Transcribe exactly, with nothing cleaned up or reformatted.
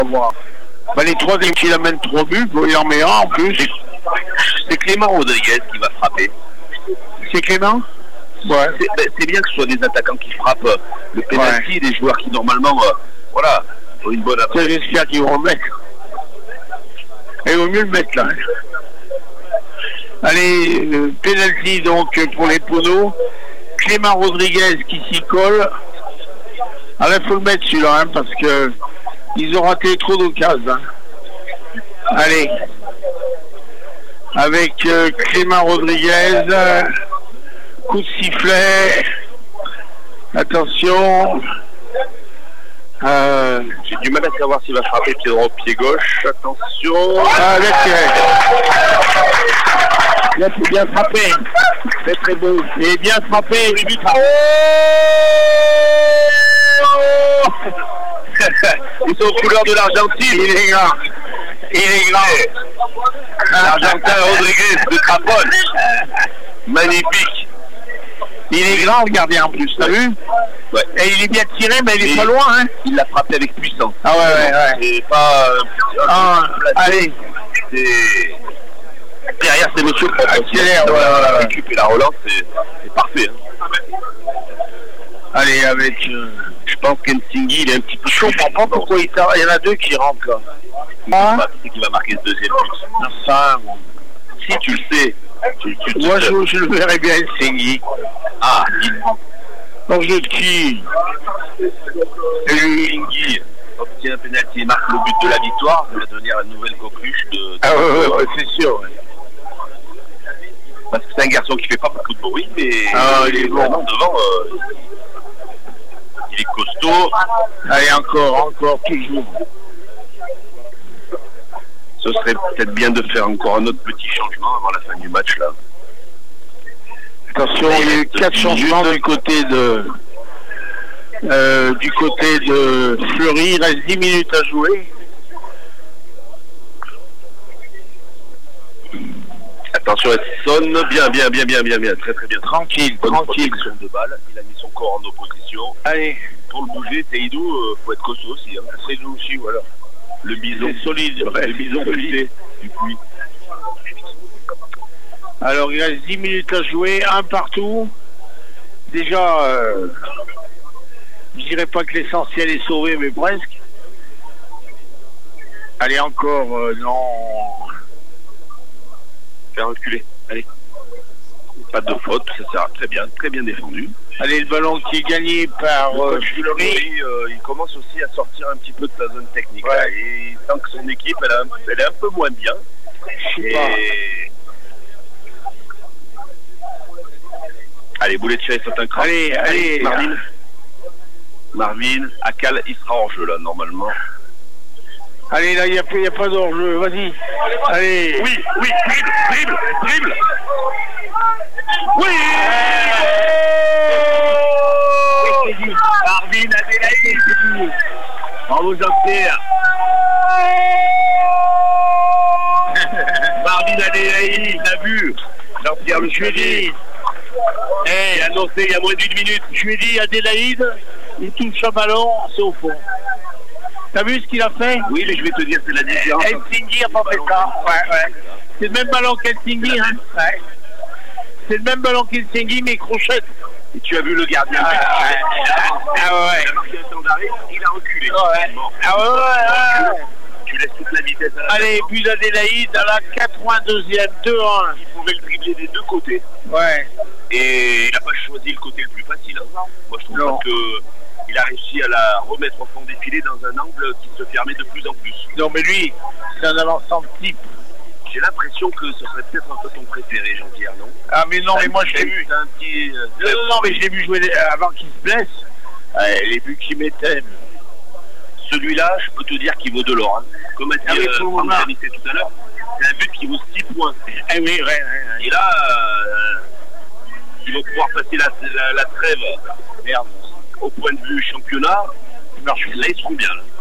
voir. Bah, les trois dès qu'il amène trois buts, il en met un en plus. C'est Clément Rodriguez qui va frapper. C'est Clément? Ouais. C'est bien que ce soit des attaquants qui frappent euh, le pénalty, ouais. Des joueurs qui normalement, euh, voilà, ont une bonne attaque. J'espère qu'ils vont le mettre. Et il vaut mieux le mettre là. Allez, euh, pénalty donc pour les Poneaux. Clément Rodriguez qui s'y colle. Alors il faut le mettre celui-là hein, parce que ils ont raté trop d'occasions. Hein. Allez. Avec euh, Clément Rodriguez. Euh, coup de sifflet. Attention. Euh, J'ai du mal à savoir s'il va frapper pied droit ou pied gauche. Attention. Ah, là, là c'est bien frappé. C'est très beau. Et bien frappé. Oh ils sont aux couleurs de l'Argentine. Il est grand. Il est grand. L'Argentin Rodriguez de Craponne. Magnifique. Il est grand le gardien en plus, t'as vu? Ouais. Et il est bien tiré, mais il est et pas loin, hein? Il l'a frappé avec puissance. Ah ouais, ouais, ouais. C'est pas... Euh, ah, allez. C'est... Derrière, c'est monsieur qui accélère, ouais, la récup et la relance, c'est parfait. Hein. Allez, avec... Euh... Je pense qu'Ensinghi, il est un petit peu chaud. Je comprends pas pourquoi il, il y en a deux qui rentrent, là. Ah. Qui c'est qui va marquer ce deuxième but? Enfin, bon. Si tu le sais. Tu, tu, tu Moi, je, je le verrais bien Ensinghi. Ah, il... Dans jeu de qui? Ensinghi obtient un pénalty et marque le but de la victoire. Il va devenir la nouvelle coqueluche de... de ah ouais, ouais, ouais c'est sûr. Ouais. Parce que c'est un garçon qui fait pas beaucoup de bruit, mais... Ah, il est bon. Devant, euh... il est costaud. Allez, encore, encore, toujours. Ce serait peut-être bien de faire encore un autre petit changement avant la fin du match, là. Attention, il y a eu quatre changements du côté de... Euh, du côté de Fleury, il reste dix minutes à jouer. Attention, elle sonne bien, bien, bien, bien, bien, bien, très très bien. Tranquille, bonne tranquille. De balle. Il a mis son corps en opposition. Allez. Pour le bouger, Seydou, euh, faut être costaud aussi. Hein. Seydou aussi, voilà. Le bison. C'est solide, ouais. Le bison solide. Du puits. Alors, il reste dix minutes à jouer, un partout. Déjà, euh, je dirais pas que l'essentiel est sauvé, mais presque. Allez, encore, euh, non. Faire reculer, allez. Pas de faute, ça sert très bien, très bien défendu. Allez, le ballon qui est gagné par euh, Fleury. Euh, il commence aussi à sortir un petit peu de sa zone technique. Ouais. Là, et il sent que son équipe, elle, a, elle est un peu moins bien. Je sais et... pas. Allez, boulet de chaise, saute un cran. Allez, allez, Marvin. Marvin, Akal, il sera en jeu là, normalement. Allez, là, il n'y a, a pas d'hors-jeu, vas-y. Allez. Oui, oui, dribble, dribble, dribble. Oui. oui Marvin Adélaïde. Bravo Jean-Pierre. Marvin Adélaïde, il l'a vu. Jean-Pierre le Chouedi. Eh, hey, annoncé il y a moins d'une minute. Je lui ai dit Adélaïde, il touche un ballon, c'est au fond. T'as vu ce qu'il a fait? Oui, mais je vais te dire, c'est la différence. Ensinghi a pas fait ça. Ouais, ouais. C'est le même ballon qu'Ensinghi, hein? Ouais. C'est le même ballon qu'Ensinghi, mais crochette. Et tu as vu le gardien? Ah, ouais. Ah ouais. Il a marqué un temps d'arrêt, il a reculé. Ouais. Bon. Ah ouais, ouais, ouais. Tu laisses toute la vitesse à la Allez, personne. but d'Adélaïde à la quatre-vingt-deuxième, deux un. Il pouvait le dribbler des deux côtés. Ouais. Et il n'a pas choisi le côté le plus facile. Hein. Moi, je trouve non. que il a réussi à la remettre au fond des filets dans un angle qui se fermait de plus en plus. Non, mais lui, c'est un avançant type. J'ai l'impression que ce serait peut-être un peu ton préféré, Jean-Pierre, non? Ah, mais non, mais moi, je l'ai vu. Un petit, euh, non, non, non, mais je l'ai vu jouer avant qu'il se blesse. Ouais, les buts qu'il mettait. Celui-là, je peux te dire qu'il vaut de l'or. Hein. Comme a dit euh, Franck Janissé tout à l'heure, c'est un but qui vaut six points. Eh oui, ouais, ouais, ouais. Et là, euh, ils vont pouvoir passer la, la, la trêve. Merde. Au point de vue championnat, là ils seront bien. Là.